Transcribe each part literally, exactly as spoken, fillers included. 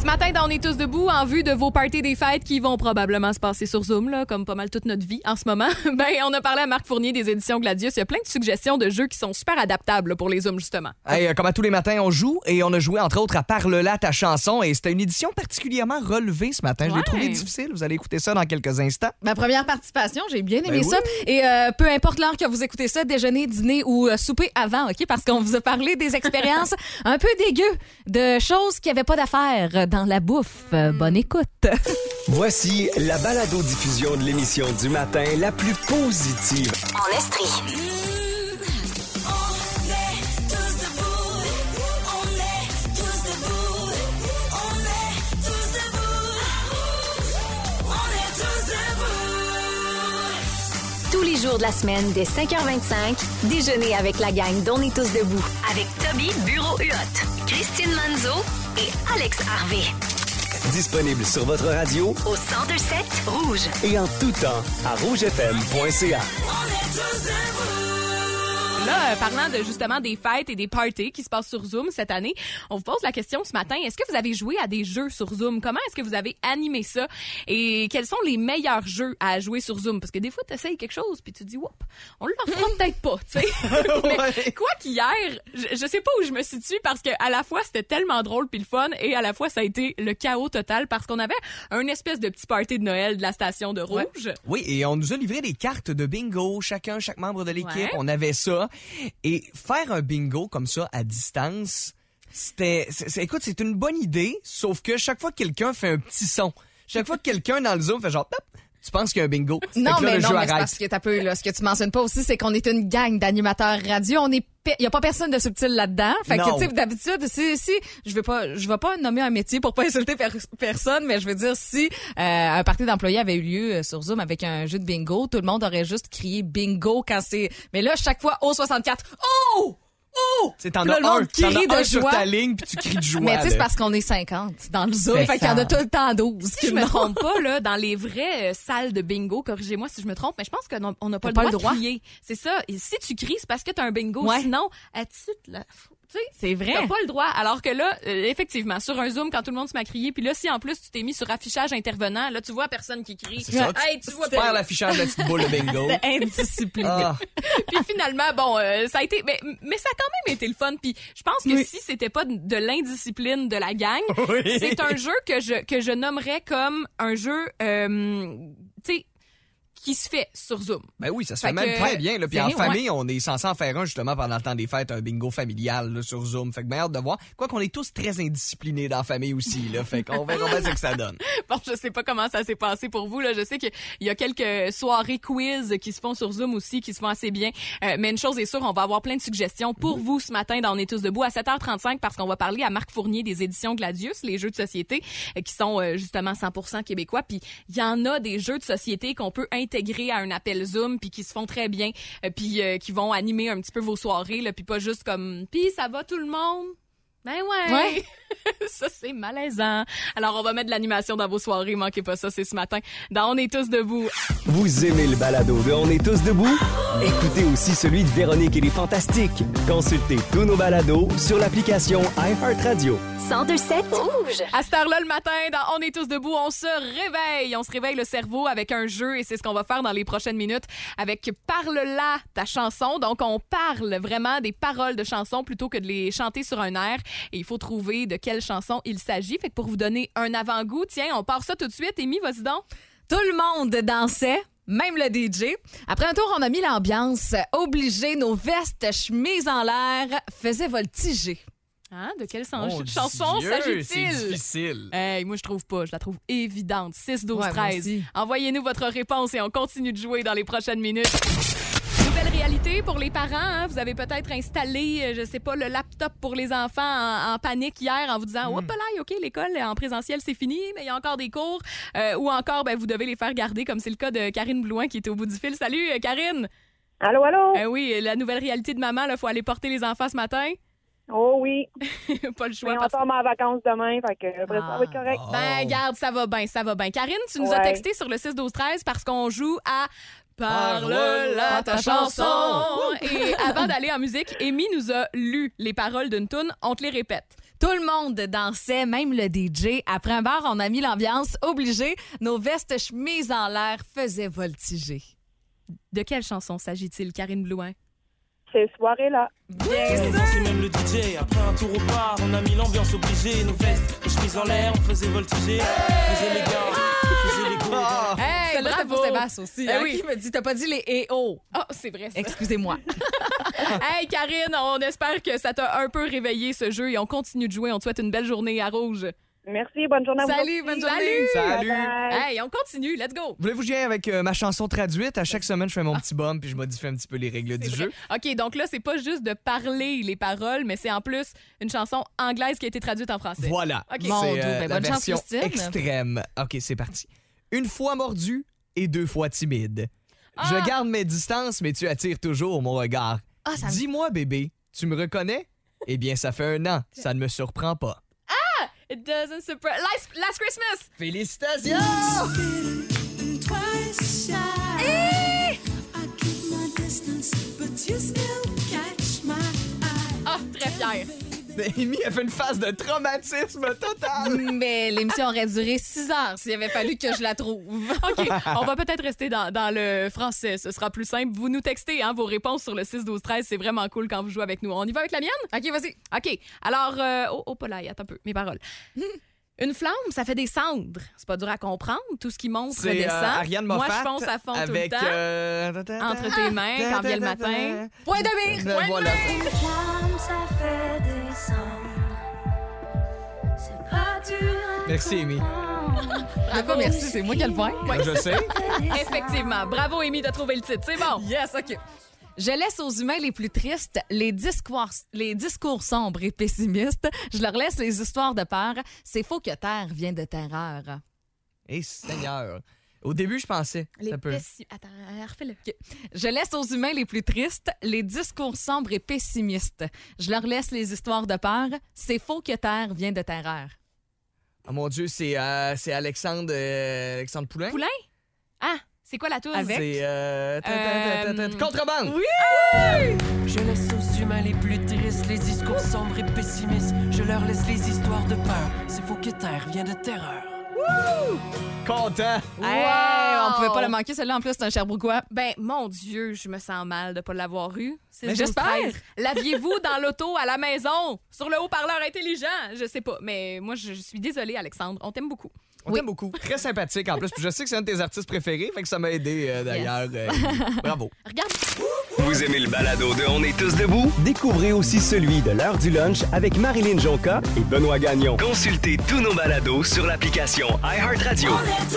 Ce matin, on est tous debout en vue de vos parties des fêtes qui vont probablement se passer sur Zoom, là, comme pas mal toute notre vie en ce moment. Ben, on a parlé à Marc Fournier des éditions Gladius. Il y a plein de suggestions de jeux qui sont super adaptables là, pour les Zooms, justement. Hey, comme à tous les matins, on joue et on a joué entre autres à Parle-là ta chanson et c'était une édition particulièrement relevée ce matin. Je l'ai Ouais. trouvé difficile. Vous allez écouter ça dans quelques instants. Ma première participation, j'ai bien aimé Ben ça. oui. Et euh, peu importe l'heure que vous écoutez ça, déjeuner, dîner ou euh, souper avant, OK? Parce qu'on vous a parlé des expériences un peu dégueu, de choses qui n'avaient pas d'affaires dans la bouffe. Euh, bonne écoute. Voici la balado-diffusion de l'émission du matin la plus positive. En Estrie. Tous les jours de la semaine, dès cinq heures vingt-cinq, déjeuner avec la gang d'On est tous debout. Avec Toby Bureau-Huot, Christine Manzo et Alex Harvey. Disponible sur votre radio Au cent deux sept Rouge. et en tout temps à rouge f m point c a. Là, euh, parlant de justement des fêtes et des parties qui se passent sur Zoom cette année, on vous pose la question ce matin, est-ce que vous avez joué à des jeux sur Zoom? Comment est-ce que vous avez animé ça? Et quels sont les meilleurs jeux à jouer sur Zoom? Parce que des fois, tu essayes quelque chose puis tu te dis, oups, on le fera peut-être pas, tu sais. Mais Ouais. quoi qu'hier, je, je sais pas où je me situe parce que à la fois, c'était tellement drôle puis le fun et à la fois, ça a été le chaos total parce qu'on avait un espèce de petit party de Noël de la station de Rouge. Ouais. Oui, et on nous a livré des cartes de bingo, chacun, chaque membre de l'équipe. Ouais. On avait ça. Et faire un bingo comme ça à distance, c'était... c'est- c'est- écoute, c'est une bonne idée, sauf que chaque fois que quelqu'un fait un petit son, chaque fois que quelqu'un dans le Zoom fait genre... Pop, tu penses qu'il y a un bingo. Non, Fait que là, mais le non, jeu mais c'est arrête. parce que t'as peu, là. Ce que tu mentionnes pas aussi, c'est qu'on est une gang d'animateurs radio. On est, il y a pas personne de subtil là-dedans. Fait que, Non. tu sais, d'habitude, si, si, je vais pas, je vais pas nommer un métier pour pas insulter per- personne, mais je veux dire, si, euh, un party d'employés avait eu lieu euh, sur Zoom avec un jeu de bingo, tout le monde aurait juste crié bingo quand c'est, mais là, chaque fois, au soixante-quatre, oh! Oh! Tu sais, t'en Puis là, as le un, monde t'en crie as un de sur joie. ta ligne puis tu cries de joie. Mais tu sais, là. c'est parce qu'on est cinquante dans le Zoom. C'est Fait qu'il y en ça. a tout le temps douze. Si je me trompe pas, là, dans les vraies euh, salles de bingo, corrigez-moi si je me trompe, mais je pense qu'on n'a pas, le pas droit le de droit. crier. C'est ça. Et si tu cries, c'est parce que t'as un bingo. Ouais. Sinon, as-tu te la... Tu sais, C'est vrai. t'as pas le droit. Alors que là, euh, effectivement, sur un Zoom, quand tout le monde se met à crier, puis là, si en plus tu t'es mis sur affichage intervenant, là, tu vois personne qui crie. C'est ça. Hey, tu vois Tu perds l'affichage de la petite boule de bingo. Indiscipliné. Ah. Puis finalement, bon, euh, ça a été, mais, mais ça a quand même été le fun. Puis je pense que Oui. si c'était pas de, de l'indiscipline de la gang, Oui. c'est un jeu que je que je nommerais comme un jeu, euh, tu sais, qui se fait sur Zoom. Ben oui, ça se Fait fait même que, très bien. Là. Puis c'est- en ouais. famille, on est censé en faire un justement pendant le temps des fêtes, un bingo familial là, sur Zoom. Fait que bien hâte de voir. Quoi qu'on est tous très indisciplinés dans la famille aussi. Là. Fait qu'on verra bien ce que ça donne. Bon, je sais pas comment ça s'est passé pour vous. Là, je sais qu'il y a quelques soirées quiz qui se font sur Zoom aussi, qui se font assez bien. Euh, mais une chose est sûre, on va avoir plein de suggestions pour vous ce matin dans On est tous debout à sept heures trente-cinq parce qu'on va parler à Marc Fournier des éditions Gladius, les jeux de société euh, qui sont euh, justement cent pour cent québécois. Puis il y en a des jeux de société qu'on peut intégrer à un appel Zoom puis qui se font très bien, euh, puis euh, qui vont animer un petit peu vos soirées, là, puis pas juste comme « Puis ça va tout le monde? » Ben ouais! Ouais. Ça, c'est malaisant. Alors, on va mettre de l'animation dans vos soirées. Manquez pas ça, c'est ce matin. Dans On est tous debout. Vous aimez le balado de On est tous debout? Écoutez aussi celui de Véronique et les Fantastiques. Consultez tous nos balados sur l'application iHeartRadio. cent deux sept Rouge. À cette heure-là, le matin, dans On est tous debout, on se réveille. On se réveille le cerveau avec un jeu et c'est ce qu'on va faire dans les prochaines minutes avec Parle-là, ta chanson. Donc, on parle vraiment des paroles de chansons plutôt que de les chanter sur un air. Et il faut trouver de quelle chanson il s'agit. Fait que pour vous donner un avant-goût, tiens, on part ça tout de suite. Amy, vas-y donc. Tout le monde dansait, même le D J. Après un tour, on a mis l'ambiance. Obligé, nos vestes, chemises en l'air, faisaient voltiger. Hein? De quelle Mon chan- chanson Dieu, s'agit-il? C'est difficile. Hey, moi, je trouve pas. Je la trouve évidente. six, douze, Ouais, moi treize. aussi. Envoyez-nous votre réponse et on continue de jouer dans les prochaines minutes. Nouvelle réalité pour les parents. Hein? Vous avez peut-être installé, euh, je sais pas, le laptop pour les enfants en, en panique hier en vous disant « Hop là, OK, l'école en présentiel, c'est fini, mais il y a encore des cours. Euh, » Ou encore, ben, vous devez les faire garder, comme c'est le cas de Karine Blouin qui était au bout du fil. Salut, euh, Karine! Allô, allô? Euh, oui, la nouvelle réalité de maman, il faut aller porter les enfants ce matin. Oh oui. Pas le choix. Mais on parce- tombe en vacances demain, fait que après, ça va être correct. Ben, garde, ça va bien, ça va bien. Karine, tu nous as Ouais. texté sur le six douze treize parce qu'on joue à Parle-la Parle-la ta chanson. Et avant d'aller en musique, Amy nous a lu les paroles d'une toune. On te les répète. Tout le monde dansait, même le D J. Après un bar, on a mis l'ambiance obligée. Nos vestes chemises en l'air faisaient voltiger. De quelle chanson s'agit-il, Karine Blouin? Ces soirées-là. On dansait même le D J. Après un tour au bar, on a mis l'ambiance obligée. Nos vestes, les chemises en l'air, on faisait voltiger. On faisait les gars, on faisait les go. Ah! Hey, C'est là, c'était bravo. pour Sébastien aussi. Eh hein, oui. Qui me dit, t'as pas dit les E O. Oh, c'est vrai ça. Excusez-moi. Hey Karine, on espère que ça t'a un peu réveillé ce jeu et on continue de jouer. On te souhaite une belle journée à Rouge. Merci, bonne journée à vous. Salut, bonne journée. Salut! Salut! Bye. Hey, on continue, let's go! Voulez-vous jouer avec euh, ma chanson traduite? À chaque semaine, je fais mon petit bum puis je modifie un petit peu les règles du C'est jeu. vrai. OK, donc là, c'est pas juste de parler les paroles, mais c'est en plus une chanson anglaise qui a été traduite en français. Voilà. OK. Mon C'est Dieu, euh, ben, la bonne chance, version Christine. extrême. OK, c'est parti. Une fois mordu et deux fois timide. Je garde mes distances, mais tu attires toujours mon regard. Ah, ça me- Dis-moi, bébé, tu me reconnais? Eh bien, ça fait un an. Ça ne me surprend pas. It doesn't surprise... Last, Last Christmas! Félicitations! Ah, très fière. Amy a fait une phase de traumatisme total. Mais l'émission aurait duré six heures s'il avait fallu que je la trouve. OK, on va peut-être rester dans, dans le français. Ce sera plus simple. Vous nous textez hein, vos réponses sur le six douze treize. C'est vraiment cool quand vous jouez avec nous. On y va avec la mienne? OK, vas-y. OK. Alors, euh, oh, oh, pas là, attends un peu. Mes paroles. Une flamme, ça fait des cendres. C'est pas dur à comprendre. Tout ce qui monte C'est redescend. euh, Ariane Moi, Moffat je fonce à fond tout le avec, temps. euh, Entre tes mains, quand vient le matin. Point de mire. Ben, voilà. Merci, Amy. Bravo, merci, c'est moi qui ai le point. Je sais. Effectivement. Bravo, Amy, t'as trouvé le titre. C'est bon. Yes, OK. Je laisse aux humains les plus tristes les discours, les discours sombres et pessimistes. Je leur laisse les histoires de peur. C'est faux que terre vient de terreur. Eh, Seigneur. Au début, je pensais. Les ça peut. pessi- Attends, euh, refais-le. Je laisse aux humains les plus tristes les discours sombres et pessimistes. Je leur laisse les histoires de peur. C'est faux que terre vient de terreur. Oh mon Dieu, c'est euh, c'est Alexandre, euh, Alexandre Poulain. Poulain? Ah, c'est quoi la tour? Avec? C'est euh, ta- ta- ta- ta- ta- Contrebande. Oui! Je laisse aux humains les plus tristes les discours sombres et pessimistes. Je leur laisse les histoires de peur. C'est faux que terre vient de terreur. Content. Hey, on pouvait pas la manquer, celle-là. En plus, c'est un Sherbrookeois. Ben, mon Dieu, je me sens mal de pas l'avoir eu. six, Mais douze, j'espère. treize. L'aviez-vous dans l'auto, à la maison, sur le haut-parleur intelligent? Je sais pas, mais moi, je, je suis désolée, Alexandre. On t'aime beaucoup. On t'aime beaucoup. Très sympathique en plus. Puis je sais que c'est un de tes artistes préférés, fait que ça m'a aidé euh, d'ailleurs. Euh, bravo. Regarde. Vous aimez le balado de On est tous debout? Découvrez aussi celui de l'heure du lunch avec Marilyn Jonca et Benoît Gagnon. Consultez tous nos balados sur l'application iHeartRadio.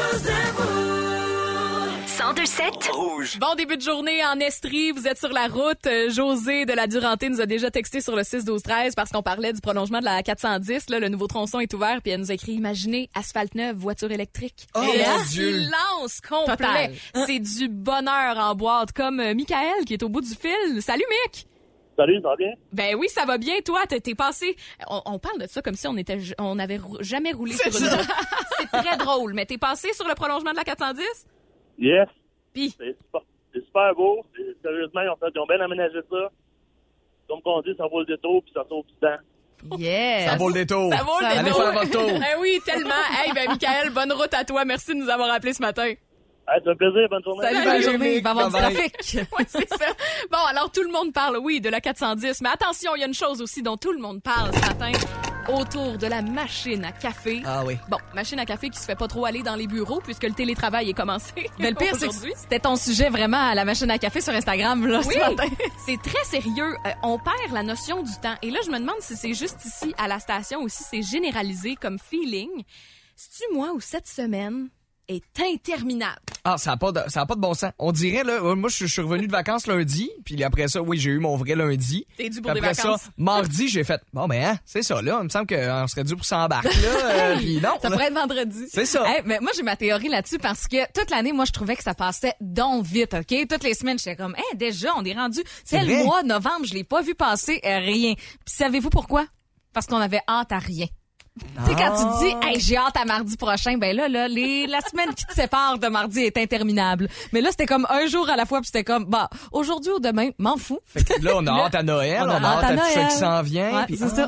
cent deux sept. Rouge. Bon début de journée en Estrie. Vous êtes sur la route. Euh, José de la Duranté nous a déjà texté sur le six douze treize parce qu'on parlait du prolongement de la quatre cent dix. Là, le nouveau tronçon est ouvert. Puis elle nous a écrit, imaginez, asphalte neuve, voiture électrique. Oh, Et mon là, Dieu. silence complet. Total. C'est du bonheur en boîte. Comme euh, Michael qui est au bout du fil. Salut, Mick! Salut, ça va bien? Ben oui, ça va bien. Toi, t'es t'es passé... On, on parle de ça comme si on était, on avait rou- jamais roulé sur une route. C'est très drôle. Mais t'es passé sur le prolongement de la quatre cent dix? Yes. Puis, C'est super, c'est super beau. C'est- sérieusement, ils ont, fait, ils ont bien aménagé ça. Comme qu'on dit, ça vaut le détour puis ça sauve du temps. Yes. Ça vaut le détour. ça vaut le Allez détour. faire votre tour. Ben oui, tellement. Hey, ben Michael, bonne route à toi. Merci de nous avoir appelés ce matin. Hey, c'est un plaisir, bonne journée. Salut, Salut, bonne journée. Mick. Il va y avoir du Bye-bye. trafic. Ouais, c'est ça. Bon, alors tout le monde parle, oui, de la quatre cent dix. Mais attention, il y a une chose aussi dont tout le monde parle ce matin. Autour de la machine à café. Ah oui. Bon, machine à café qui se fait pas trop aller dans les bureaux puisque le télétravail est commencé. Mais le pire, c'est que aujourd'hui. c'était ton sujet vraiment à la machine à café sur Instagram, là, Oui, ce matin. c'est très sérieux. Euh, on perd la notion du temps. Et là, je me demande si c'est juste ici, à la station, ou si c'est généralisé comme feeling. C'est-tu moi ou cette semaine est interminable? Ah, ça n'a pas, de- ça a pas de bon sens. On dirait, là, euh, moi, je je suis revenu de vacances lundi, puis après ça, oui, j'ai eu mon vrai lundi. T'es dû Puis pour des après vacances. ça, mardi, j'ai fait, bon, ben, hein, c'est ça, là, il me semble qu'on serait dû pour s'embarquer, là, euh, puis non. Ça là. pourrait être vendredi. C'est ça. Hey, mais moi, j'ai ma théorie là-dessus parce que toute l'année, moi, je trouvais que ça passait donc vite, OK? Toutes les semaines, j'étais comme, hey, déjà, on est rendu tel vrai. mois, novembre, je l'ai pas vu passer euh, rien. Puis savez-vous pourquoi? Parce qu'on avait hâte à rien. Tu sais, quand tu te dis, hey, j'ai hâte à mardi prochain, ben là, là, les, la semaine qui te sépare de mardi est interminable. Mais là, c'était comme un jour à la fois, puis c'était comme, bah, aujourd'hui ou demain, m'en fous. Fait que là, on a hâte à Noël, on a, hâte à, tout Noël. ça qui s'en vient. Ouais, puis- c'est ça. Ah,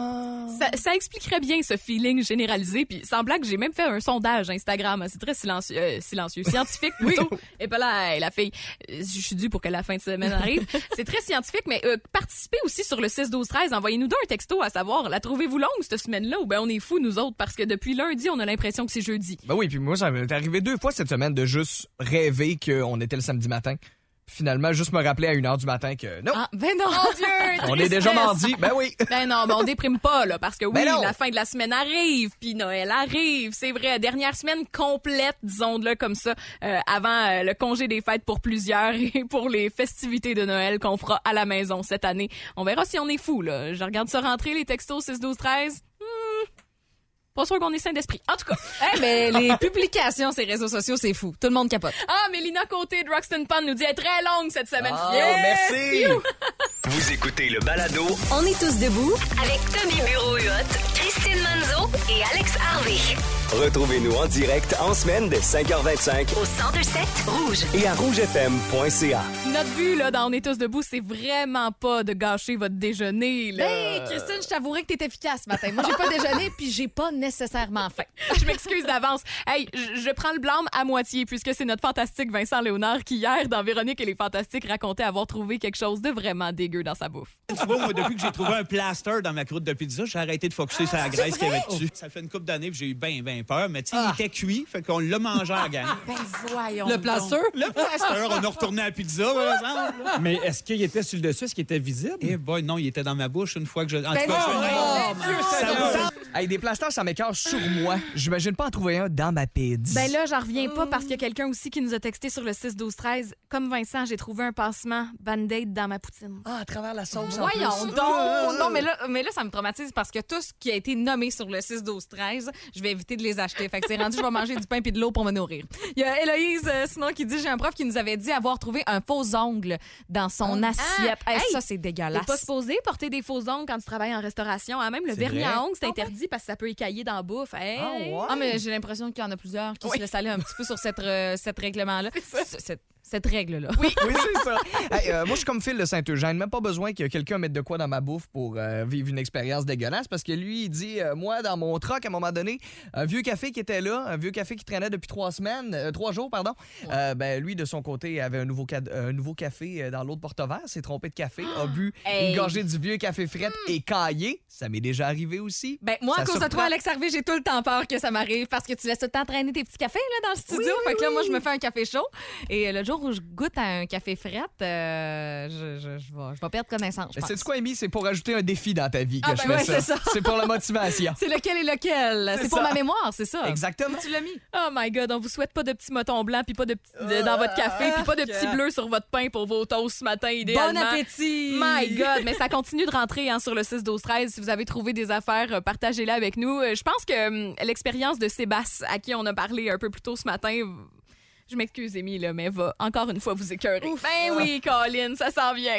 Ça, ça expliquerait bien ce feeling généralisé. Puis sans blague, j'ai même fait un sondage Instagram. C'est très silencieux, euh, silencieux, scientifique plutôt. Et puis là, hey, la fille, je suis due pour que la fin de semaine arrive. C'est très scientifique, mais euh, participez aussi sur le six douze treize. Envoyez-nous donc un texto à savoir, la trouvez-vous longue cette semaine-là ou ben on est fous nous autres parce que depuis lundi, on a l'impression que c'est jeudi. Ben oui, puis moi, ça m'est arrivé deux fois cette semaine de juste rêver qu'on était le samedi matin. Puis finalement, juste me rappeler à une heure du matin que non. Ah, ben non! Mon Dieu! On est déjà mardi. Ben oui. Ben non, ben on déprime pas, là, parce que oui, Ben non. la fin de la semaine arrive, puis Noël arrive, c'est vrai. Dernière semaine complète, disons-le comme ça, euh, avant euh, le congé des fêtes pour plusieurs et pour les festivités de Noël qu'on fera à la maison cette année. On verra si on est fou, là. Je regarde ça rentrer, les textos six douze treize. Hmm, pas sûr qu'on est sain d'esprit. En tout cas. Hey, mais les publications sur les réseaux sociaux, c'est fou. Tout le monde capote. Ah, Mélina Côté de Roxton Pond nous dit elle est très longue cette semaine. Ah, Yes! merci. You! Vous écoutez le balado On est tous debout avec Tommy Bureau-Huot, Christine Manzo et Alex Harvey. Retrouvez-nous en direct en semaine dès cinq heures vingt-cinq Au centre sept Rouge. et à rouge f m point c a. Notre but, là, dans On est tous debout, c'est vraiment pas de gâcher votre déjeuner, là. Ben, Christine, je t'avouerais que t'es efficace ce matin. Moi, j'ai pas déjeuné puis j'ai pas nécessairement faim. Je m'excuse d'avance. Hey, je, je prends le blâme à moitié puisque c'est notre fantastique Vincent Léonard qui, hier, dans Véronique et les Fantastiques, racontait avoir trouvé quelque chose de vraiment dégueu dans sa bouffe. Tu vois, moi, depuis que j'ai trouvé un plaster dans ma croûte de pizza, j'ai arrêté de focusser sur la graisse qu'il y avait dessus. Ça fait une couple d'années que j'ai eu bien, bien peur, mais tu sais, il était cuit, fait qu'on l'a mangé à la gang. Ben, voyons. Le plaster? Le plaster, on a retourné à la pizza, par exemple. Mais est-ce qu'il était sur le dessus? Est-ce qu'il était visible? Eh boy, non, il était dans ma bouche une fois que je... En tout Ben cas, non, je... non, ça vous tente? Hey, des plasters, ça m'écœure sur moi. J'imagine pas en trouver un dans ma pizza. Ben là, j'en reviens pas parce qu'il y a quelqu'un aussi qui nous a texté sur le six douze treize. Comme Vincent, j'ai trouvé un pansement Band-Aid dans ma poutine. Ah, à travers la sauce en Voyons plus. donc! Non, mais là, mais là, ça me traumatise parce que tout ce qui a été nommé sur le six douze treize, je vais éviter de les acheter. Fait que c'est rendu, je vais manger du pain puis de l'eau pour me nourrir. Il y a Héloïse, euh, sinon, qui dit, j'ai un prof qui nous avait dit avoir trouvé un faux ongle dans son assiette. Ah, Hey, hey, ça, c'est T'es dégueulasse. pas supposé porter des faux ongles quand tu travailles en restauration. Ah, même le C'est vernis vrai? à ongles, c'est interdit parce que ça peut écailler dans la bouffe. Hey. Ah ouais? Ah, mais j'ai l'impression qu'il y en a plusieurs qui Oui. se laissent aller un petit peu sur cette, euh, cette règlement-là. C- Cette, cette règle-là. Oui, oui, c'est ça. Hey, euh, moi, je suis comme Phil de Saint-Eugène. Même pas besoin que quelqu'un mette de quoi dans ma bouffe pour euh, vivre une expérience dégueulasse. Parce que lui, il dit, euh, moi, dans mon truck, à un moment donné, un vieux café qui était là, un vieux café qui traînait depuis trois semaines, euh, trois jours, pardon. Euh, ben, lui, de son côté, avait un nouveau, cad- un nouveau café euh, dans l'autre porte-verre, s'est trompé de café, a bu Hey. une gorgée du vieux café frette et caillé. Ça m'est déjà arrivé aussi. Ben, moi, Ça à cause de surprend. toi, Alex Harvey, j'ai tout le temps peur que ça m'arrive parce que tu laisses tout le temps traîner tes petits cafés là, dans le studio. fait que là, moi, je me fais un café chaud. Et euh, le jour où je goûte à un café frette, euh, je, je, je, vais, je vais perdre connaissance. je Mais pense. c'est quoi, Amy? C'est pour ajouter un défi dans ta vie que Ah, je ben fais ouais, ça. c'est ça. C'est pour la motivation. C'est lequel et lequel? C'est C'est pour ça. ma mémoire, c'est ça. Exactement. Tu l'as mis. Oh my God, on vous souhaite pas de petits motons blancs puis pas de petits de- dans votre café puis pas de petits bleus sur votre pain pour vos toasts ce matin idéalement. Bon appétit! My God, mais ça continue de rentrer hein, sur le six douze treize. Si vous avez trouvé des affaires, euh, partagez-les avec nous. Euh, Je pense que hum, l'expérience de Sébastien, à qui on a parlé un peu plus tôt ce matin, v- je m'excuse, Émy, là, mais va encore une fois vous écœurer. Ben oui, Colin, ça s'en vient.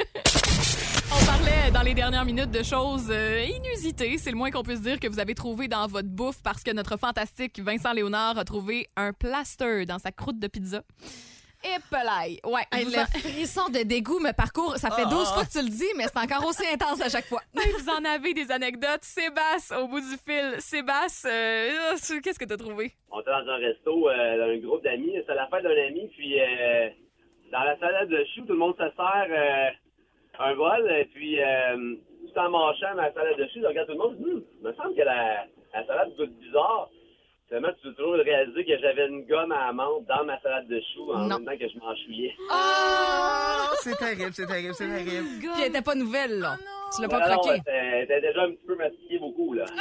On parlait dans les dernières minutes de choses euh, inusitées. C'est le moins qu'on puisse dire que vous avez trouvé dans votre bouffe parce que notre fantastique Vincent Léonard a trouvé un plaster dans sa croûte de pizza. Et pelaille. Ouais, Hey, vous le en- frisson de dégoût me parcourt. Ça fait douze fois que tu le dis, mais c'est encore aussi intense à chaque fois. Hey, vous en avez des anecdotes. Sébastien, au bout du fil. Sébastien, euh, qu'est-ce que t'as trouvé? On était dans un resto, euh, dans un groupe d'amis. C'est la fête d'un ami, puis euh, dans la salade de choux, tout le monde se sert euh, un bol, et puis euh, tout en mâchant ma salade de choux, je regarde tout le monde, hum, il me semble que la, la salade goûte bizarre. Finalement, tu dois toujours réaliser que j'avais une gomme à amande dans ma salade de choux en Non. même temps que je m'enchouillais. Oh, c'est terrible, c'est terrible, c'est terrible. Puis elle était pas nouvelle, là. Tu l'as pas Alors, croqué. Elle était déjà un petit peu mastiquée beaucoup, là.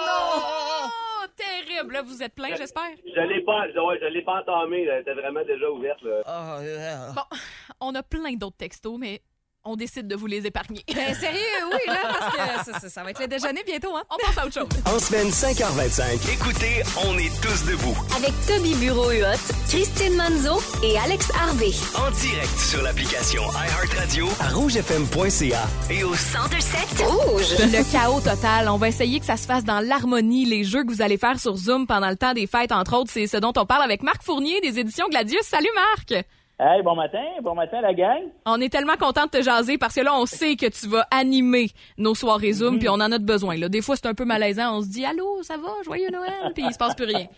Oh, terrible. Là, vous êtes plein, j'espère. Je l'ai pas, ouais, je l'ai pas entamée, là. Elle était vraiment déjà ouverte, là. Ah, euh, Bon, on a plein d'autres textos, mais on décide de vous les épargner. Ben, sérieux, oui, là, parce que ça, ça, ça va être le déjeuner bientôt, hein? On passe à autre chose. En semaine cinq heures vingt-cinq, écoutez, on est tous debout. Avec Tommy Bureau-Huot, Christine Manzo et Alex Harvey. En direct sur l'application iHeartRadio, à rouge f m point c a et au centre sept Rouge. Le chaos total. On va essayer que ça se fasse dans l'harmonie. Les jeux que vous allez faire sur Zoom pendant le temps des fêtes, entre autres, c'est ce dont on parle avec Marc Fournier des éditions Gladius. Salut, Marc! Hey, bon matin, bon matin la gang. On est tellement content de te jaser parce que là, on sait que tu vas animer nos soirées Zoom, mm-hmm. puis on en a de besoin. Là. Des fois, c'est un peu malaisant. On se dit « Allô, ça va? Joyeux Noël! » Puis il se passe plus rien.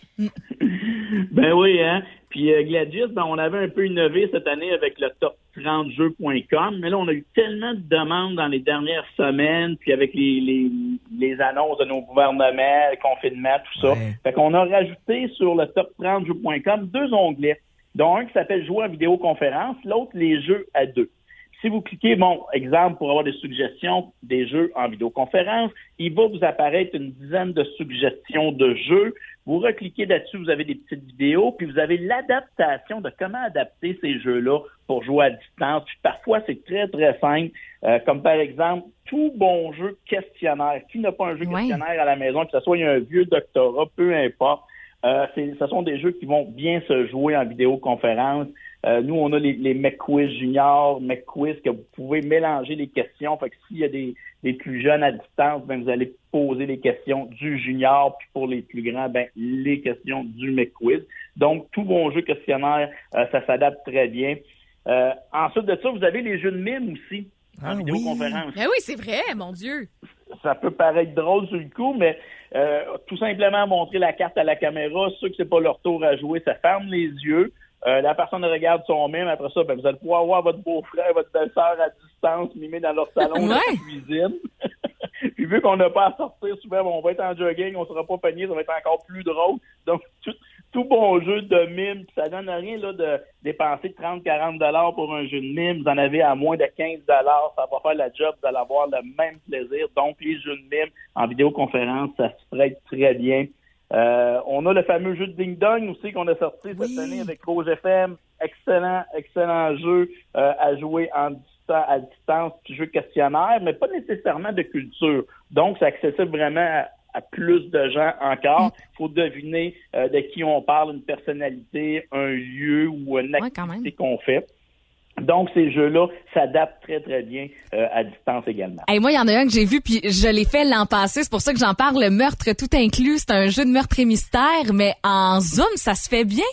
Ben oui, hein. Puis euh, Gladius, ben, on avait un peu innové cette année avec le top trente jeux point com, mais là, on a eu tellement de demandes dans les dernières semaines, puis avec les, les, les annonces de nos gouvernements, le confinement, tout ça. Ouais. Fait qu'on a rajouté sur le top trente jeux point com deux onglets, dont un qui s'appelle « Jouer en vidéoconférence », l'autre « Les jeux à deux ». Si vous cliquez, bon, exemple, pour avoir des suggestions des jeux en vidéoconférence, il va vous apparaître une dizaine de suggestions de jeux. Vous recliquez là-dessus, vous avez des petites vidéos, puis vous avez l'adaptation de comment adapter ces jeux-là pour jouer à distance. Puis parfois, c'est très, très simple, euh, comme par exemple, tout bon jeu questionnaire. Qui n'a pas un jeu ouais. questionnaire à la maison, que ce soit un vieux doctorat, peu importe. Euh, c'est, ce sont des jeux qui vont bien se jouer en vidéoconférence. Euh, nous, on a les, les McQuiz Junior, McQuiz, que vous pouvez mélanger les questions. Fait que s'il y a des, des plus jeunes à distance, ben, vous allez poser les questions du Junior, puis pour les plus grands, ben, les questions du McQuiz. Donc, tout bon jeu questionnaire, euh, ça s'adapte très bien. Euh, ensuite de ça, vous avez les jeux de mime aussi, en ah, vidéoconférence. Oui. Ben oui, c'est vrai, mon Dieu. Ça peut paraître drôle sur le coup, mais euh, tout simplement montrer la carte à la caméra, ceux que c'est pas leur tour à jouer, ça ferme les yeux. Euh, la personne regarde son mime, après ça, ben, vous allez pouvoir voir votre beau-frère, votre belle-sœur à distance, mimer dans leur salon de ouais. cuisine. Puis vu qu'on n'a pas à sortir souvent, on va être en jogging, on sera pas pogné, ça va être encore plus drôle. Donc, tout, tout bon jeu de mime, ça donne rien là de dépenser trente à quarante dollars pour un jeu de mime. Vous en avez à moins de quinze dollars, ça va faire la job, vous allez avoir le même plaisir. Donc, les jeux de mime en vidéoconférence, ça se prête très bien. Euh, on a le fameux jeu de Ding Dong aussi qu'on a sorti cette oui. année avec Rouge F M. Excellent, excellent jeu euh, à jouer en distance, à distance, petit jeu questionnaire, mais pas nécessairement de culture. Donc, c'est accessible vraiment à, à plus de gens encore. Il faut deviner euh, de qui on parle, une personnalité, un lieu ou une activité ouais, qu'on fait. Donc, ces jeux-là s'adaptent très, très bien euh, à distance également. Hey, moi, il y en a un que j'ai vu, puis je l'ai fait l'an passé. C'est pour ça que j'en parle. Le meurtre tout inclus, c'est un jeu de meurtre et mystère, mais en Zoom, ça se fait bien?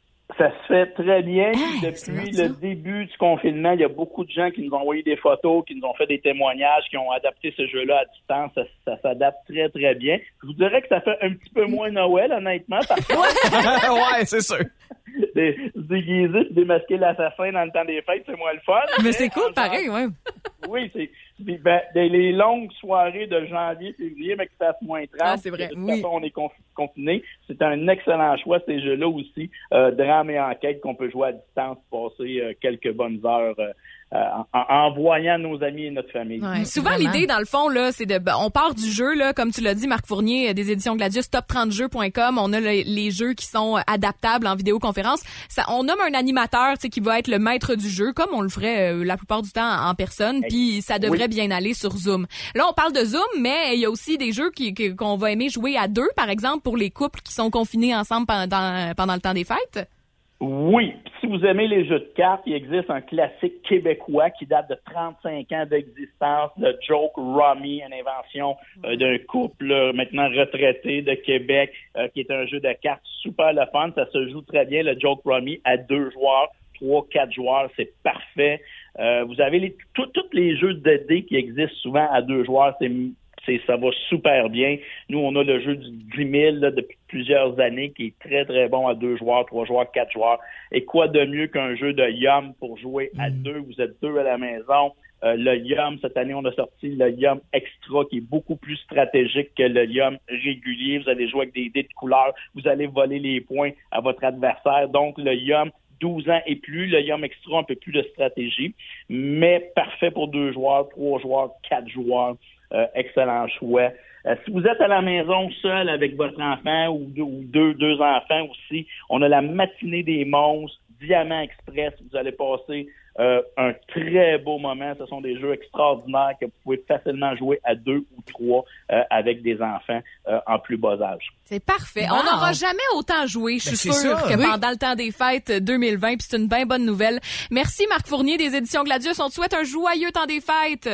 Ça se fait très bien. Ah, depuis le début du confinement, il y a beaucoup de gens qui nous ont envoyé des photos, qui nous ont fait des témoignages, qui ont adapté ce jeu-là à distance. Ça, ça s'adapte très, très bien. Je vous dirais que ça fait un petit peu moins Noël, honnêtement. Parce que... ouais, c'est sûr. Des, se déguiser, se démasquer l'assassin dans le temps des fêtes, c'est moins le fun. Mais, mais c'est cool, pareil, ouais. Oui, c'est ben, les longues soirées de janvier, février, mais qu'il fasse moins trente. Ah, c'est vrai. De toute oui. façon, on est conf- confinés. C'est un excellent choix, ces jeux-là aussi. Euh, drame et enquête qu'on peut jouer à distance, passer euh, quelques bonnes heures euh, euh, en, en voyant nos amis et notre famille. Ouais. Souvent, vraiment. L'idée, dans le fond, là, c'est de, on part du jeu, là, comme tu l'as dit, Marc Fournier, des éditions Gladius, top trente jeux point com. On a le, les jeux qui sont adaptables en vidéoconférence. Ça, on nomme un animateur, tu sais, qui va être le maître du jeu, comme on le ferait euh, la plupart du temps en personne, puis ça devrait oui. bien aller sur Zoom. Là, on parle de Zoom, mais il y a aussi des jeux qui, qui, qu'on va aimer jouer à deux, par exemple, pour les couples qui sont confinés ensemble pendant, pendant le temps des fêtes. Oui. Si vous aimez les jeux de cartes, il existe un classique québécois qui date de trente-cinq ans d'existence, le Joke Rummy, une invention euh, d'un couple euh, maintenant retraité de Québec, euh, qui est un jeu de cartes super le fun. Ça se joue très bien, le Joke Rummy, à deux joueurs, trois, quatre joueurs, c'est parfait. Euh, vous avez les, tous les jeux de dés qui existent souvent à deux joueurs, c'est C'est, ça va super bien. Nous, on a le jeu du dix mille là, depuis plusieurs années qui est très, très bon à deux joueurs, trois joueurs, quatre joueurs. Et quoi de mieux qu'un jeu de Yum pour jouer à deux? Vous êtes deux à la maison. Euh, le Yum, cette année, on a sorti le Yum Extra qui est beaucoup plus stratégique que le Yum régulier. Vous allez jouer avec des dés de couleur. Vous allez voler les points à votre adversaire. Donc, le Yum douze ans et plus, le Yum Extra, un peu plus de stratégie, mais parfait pour deux joueurs, trois joueurs, quatre joueurs. Euh, excellent choix. Euh, si vous êtes à la maison seul avec votre enfant ou deux, ou deux, deux enfants aussi, on a la matinée des monstres, Diamant Express. Vous allez passer euh, un très beau moment. Ce sont des jeux extraordinaires que vous pouvez facilement jouer à deux ou trois euh, avec des enfants euh, en plus bas âge. C'est parfait. Wow. On n'aura jamais autant joué, je suis ben, sûre, ça, que oui. pendant le temps des fêtes deux mille vingt. Puis c'est une bien bonne nouvelle. Merci Marc Fournier des éditions Gladius. On te souhaite un joyeux temps des fêtes.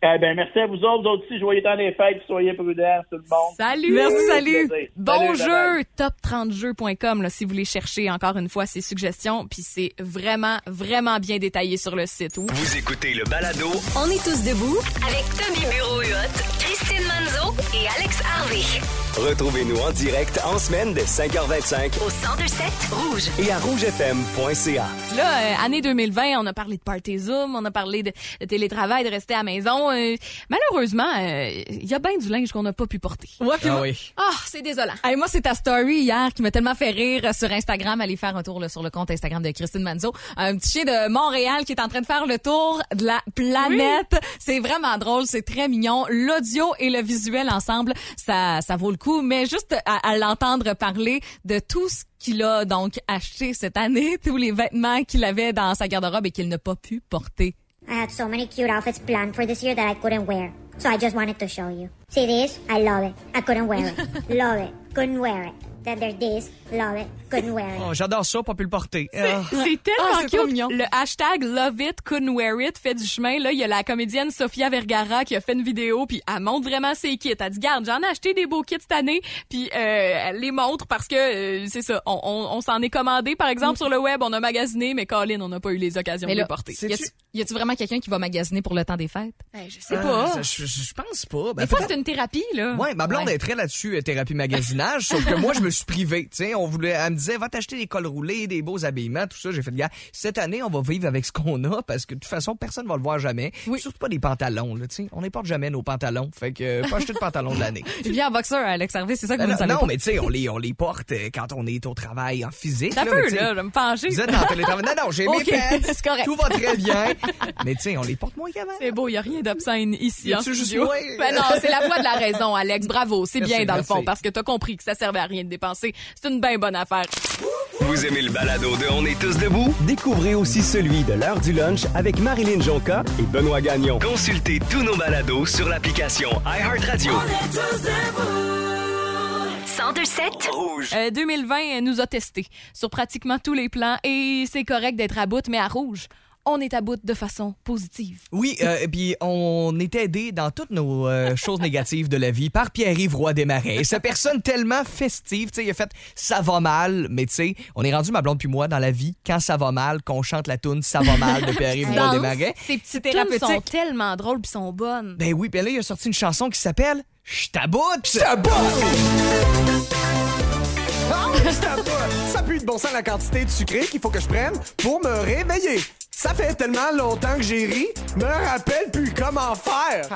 Eh bien, merci à vous autres. Vous autres aussi, joyeux temps des fêtes. Soyez prudents, tout le monde. Salut! Merci, salut! Bon Salut, jeu! top trente jeux point com là, si vous voulez chercher encore une fois ces suggestions. Puis c'est vraiment, vraiment bien détaillé sur le site. Ouh. Vous écoutez le balado On est tous debout avec Tommy Bureau-Huot, Christine Manzo et Alex Harvey. Retrouvez-nous en direct en semaine dès cinq heures vingt-cinq Au cent deux sept Rouge. et à rouge f m point c a. Là, euh, année deux mille vingt, on a parlé de party Zoom, on a parlé de, de télétravail, de rester à la maison. Euh, malheureusement, il euh, y a bien du linge qu'on n'a pas pu porter. Ouais, puis Ah moi, oui. Ah, c'est désolant. hey, moi, c'est ta story hier qui m'a tellement fait rire euh, sur Instagram. Allez faire un tour là, sur le compte Instagram de Christine Manzo. Un petit chien de Montréal qui est en train de faire le tour de la planète. Oui. C'est vraiment drôle, c'est très mignon. L'audio et le visuel ensemble, ça, ça vaut le coup. Mais juste à, à l'entendre parler de tout ce qu'il a donc acheté cette année, tous les vêtements qu'il avait dans sa garde-robe et qu'il n'a pas pu porter. I had so many cute outfits planned for this year that I couldn't wear. So I just wanted to show you. See this? I love it. I couldn't wear it. Love it. Couldn't wear it. Then there's this. Love it. Couldn't wear it. Oh, j'adore ça, pas pu le porter. C'est, Ah. c'est tellement Ah, c'est trop cute. mignon. Le hashtag Love It, Couldn't Wear It fait du chemin. Là, il y a la comédienne Sofia Vergara qui a fait une vidéo, puis elle montre vraiment ses kits. Elle dit, garde, j'en ai acheté des beaux kits cette année, puis euh, elle les montre parce que, euh, c'est ça, on, on, on s'en est commandé, par exemple, mm. sur le web, on a magasiné, mais Colin, on n'a pas eu les occasions Mais de là, les porter. Y a-tu, y a-tu vraiment quelqu'un qui va magasiner pour le temps des fêtes? Ben, je sais Ah, pas. ça, je, je pense pas. Ben, Des fois, peut-être- c'est une thérapie, là. Ouais, ma blonde Ouais. est très là-dessus, euh, thérapie magasinage, sauf que moi, je me suis privé. Tu sais, on voulait, elle me disait, va t'acheter des cols roulés, des beaux habillements, tout ça. J'ai fait, gars, cette année, on va vivre avec ce qu'on a parce que de toute façon, personne va le voir jamais. Oui. Surtout pas des pantalons, là, tu sais. On n'importe jamais nos pantalons. Fait que, euh, pas acheter de pantalons de l'année. Il vient en boxeur, Alex Harvey, c'est ça que Ben vous non, ne savez non, pas. mais tu sais, on les, on les porte euh, quand on est au travail en physique. T'as là, peu, mais tu sais, là, je vais me pencher. Vous êtes en télétravail. Non, non, j'ai Ok, mes pants. c'est correct. Tout va très bien. Mais tu sais, on les porte moins qu'avant. C'est beau, il y a rien d'obscène ici Y en a-tu juste studio. moi? Ben non, c'est la voix de la raison, Alex. Bravo, c'est Merci, bien dans le fond merci. parce que t'as compris que ça servait à rien de dépenser. C'est une bien bonne affaire. Vous aimez le balado de On est tous debout? Découvrez aussi celui de l'heure du lunch avec Marilyn Jonca et Benoît Gagnon. Consultez tous nos balados sur l'application iHeartRadio. cent deux sept Rouge. Euh, deux mille vingt nous a testé sur pratiquement tous les plans et c'est correct d'être à bout, mais à rouge, on est à bout de façon positive. Oui, euh, et puis on est aidé dans toutes nos euh, choses négatives de la vie par Pierre-Yves Roy Desmarais. Cette personne tellement festive, tu sais, il a fait « ça va mal », mais tu sais, on est rendu, ma blonde puis moi, dans la vie, quand ça va mal, qu'on chante la toune « ça va mal » de Pierre-Yves Roy Danse, Desmarais. Ces petites tunes thérapeutique. sont tellement drôles puis sont bonnes. Ben oui, puis là, il a sorti une chanson qui s'appelle « J'taboute ». J'taboute! Ça pue de bon sens la quantité de sucré qu'il faut que je prenne pour me réveiller. Ça fait tellement longtemps que j'ai ri, me rappelle plus comment faire.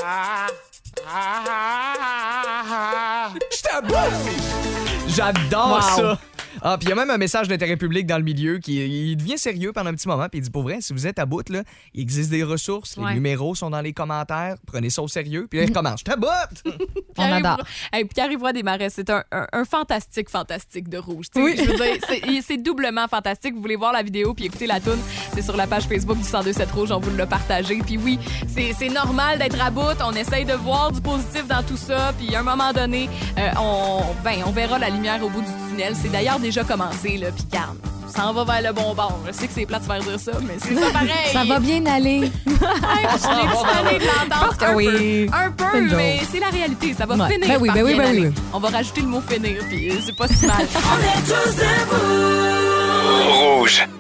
Je t'aboute! J'adore Wow. ça! Ah, puis il y a même un message d'intérêt public dans le milieu qui il devient sérieux pendant un petit moment, puis il dit pour vrai, si vous êtes à bout, là, il existe des ressources, les Ouais. numéros sont dans les commentaires, prenez ça au sérieux, puis là, il recommence. Je t'aboute! On adore. Hey, Pierre-Yves Roy Desmarais, c'est un, un, un fantastique, fantastique de rouge. Tu sais, Oui. Je veux dire, c'est, il- c'est doublement fantastique. Vous voulez voir la vidéo puis écouter la toune, c'est sur la page Facebook du cent deux sept Rouge, on vous l'a partagé. Puis oui, c'est, c'est normal d'être à bout, on essaye de voir du positif dans tout ça, puis à un moment donné, euh, on, ben, on verra la lumière au bout du tunnel. C'est d'ailleurs déjà commencé, là, puis calme. Ça en va vers le bon bord. Je sais que c'est plate de faire dire ça, mais c'est ça pareil. Ça va bien aller. Hey, on est tannés de l'entendre Parce que un oui. peu. Un C'est une peu, mais joke. c'est la réalité. Ça va Ouais. finir Ben oui, par ben oui, bien ben aller. oui. On va rajouter le mot finir, puis euh, c'est pas si mal. Rouge.